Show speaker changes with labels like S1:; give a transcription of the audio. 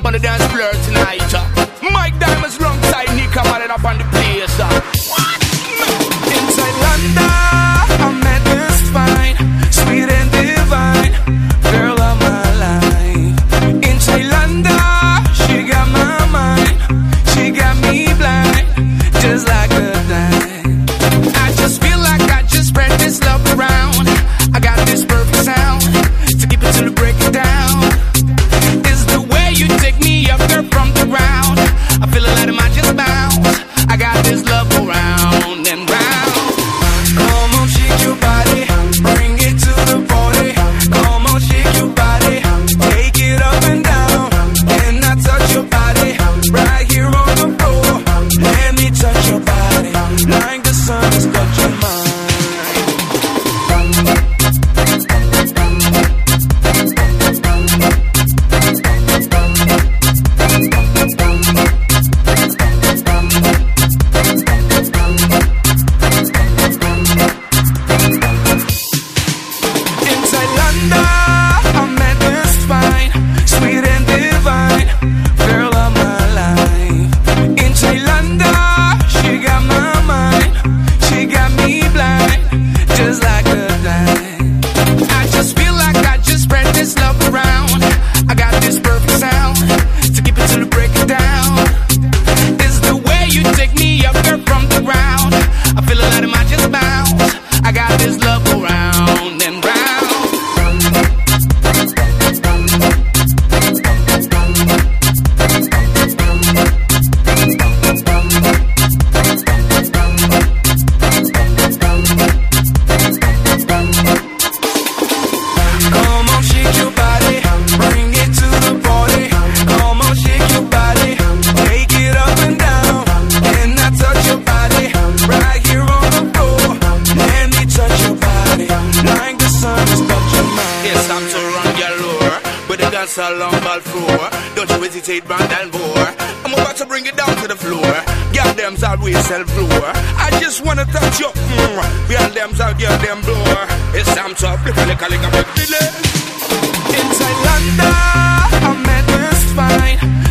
S1: on the dance floor tonight. Mike Diamonds alongside Nika Malin up on the place. What? Inside London, I met this fine, sweet and divine girl of my life. Inside London, she got my mind, she got me blind, just like a dime. I just feel like I just spread this love around. I got this perfect sound to keep it till we break it down. It's the way you take me up there from the ground. I feel like I might just bounce. I got this love around and round. Come on, shake your body, bring it to the party. Come on, shake your body, take it up and down. And I touch your body right here on the floor. Let me touch your body like the sun is touching mine. Along ball floor, don't you hesitate, brand and bore. I'm about to bring it down to the floor. Girl, them's always sell floor. I just wanna touch you. Girl, them's out, girl, them blower. It's time to flip a lick, big delay. Inside London, I met this fine,